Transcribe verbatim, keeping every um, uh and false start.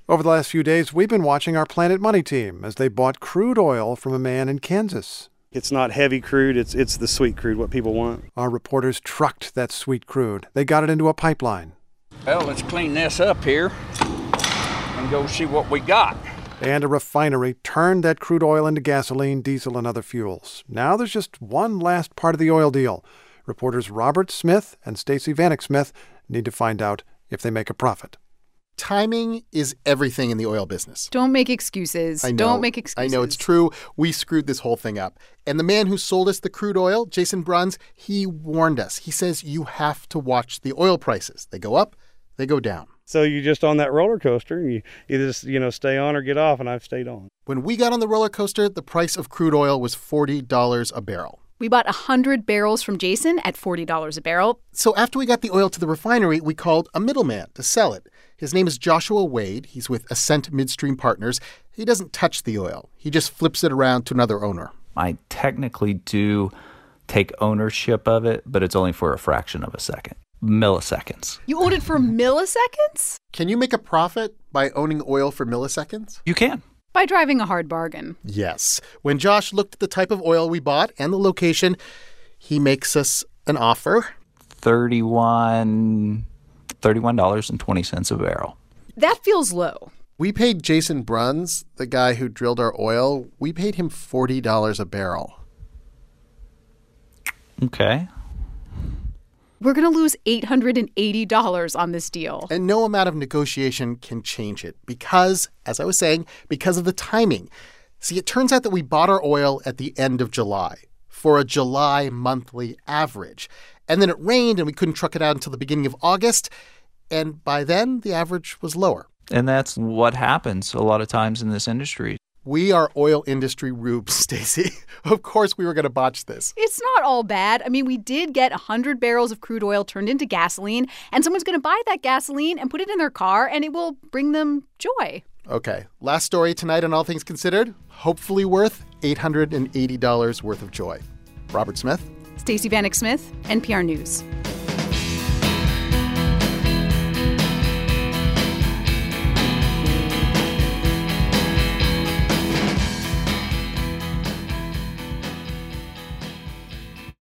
Over the last few days, we've been watching our Planet Money team as they bought crude oil from a man in Kansas. It's not heavy crude, it's it's the sweet crude, what people want. Our reporters trucked that sweet crude. They got it into a pipeline. Well, let's clean this up here and go see what we got. And a refinery turned that crude oil into gasoline, diesel, and other fuels. Now there's just one last part of the oil deal. Reporters Robert Smith and Stacey Vanek Smith need to find out if they make a profit. Timing is everything in the oil business. Don't make excuses. I know, Don't make excuses. I know, it's true. We screwed this whole thing up. And the man who sold us the crude oil, Jason Bruns, he warned us. He says you have to watch the oil prices. They go up, they go down. So you're just on that roller coaster, and you either you know stay on or get off, and I've stayed on. When we got on the roller coaster, the price of crude oil was forty dollars a barrel. We bought one hundred barrels from Jason at forty dollars a barrel. So after we got the oil to the refinery, we called a middleman to sell it. His name is Joshua Wade. He's with Ascent Midstream Partners. He doesn't touch the oil. He just flips it around to another owner. I technically do take ownership of it, but it's only for a fraction of a second. Milliseconds. You own it for milliseconds? Can you make a profit by owning oil for milliseconds? You can. By driving a hard bargain. Yes. When Josh looked at the type of oil we bought and the location, he makes us an offer. thirty-one thirty-one dollars and twenty cents a barrel. That feels low. We paid Jason Bruns, the guy who drilled our oil, we paid him forty dollars a barrel. Okay. We're going to lose eight hundred eighty dollars on this deal. And no amount of negotiation can change it because, as I was saying, because of the timing. See, it turns out that we bought our oil at the end of July for a July monthly average. And then it rained and we couldn't truck it out until the beginning of August. And by then, the average was lower. And that's what happens a lot of times in this industry. We are oil industry rubes, Stacey. Of course we were going to botch this. It's not all bad. I mean, we did get one hundred barrels of crude oil turned into gasoline, and someone's going to buy that gasoline and put it in their car, and it will bring them joy. Okay. Last story tonight on All Things Considered. Hopefully worth eight hundred eighty dollars worth of joy. Robert Smith. Stacey Vanek Smith, N P R News.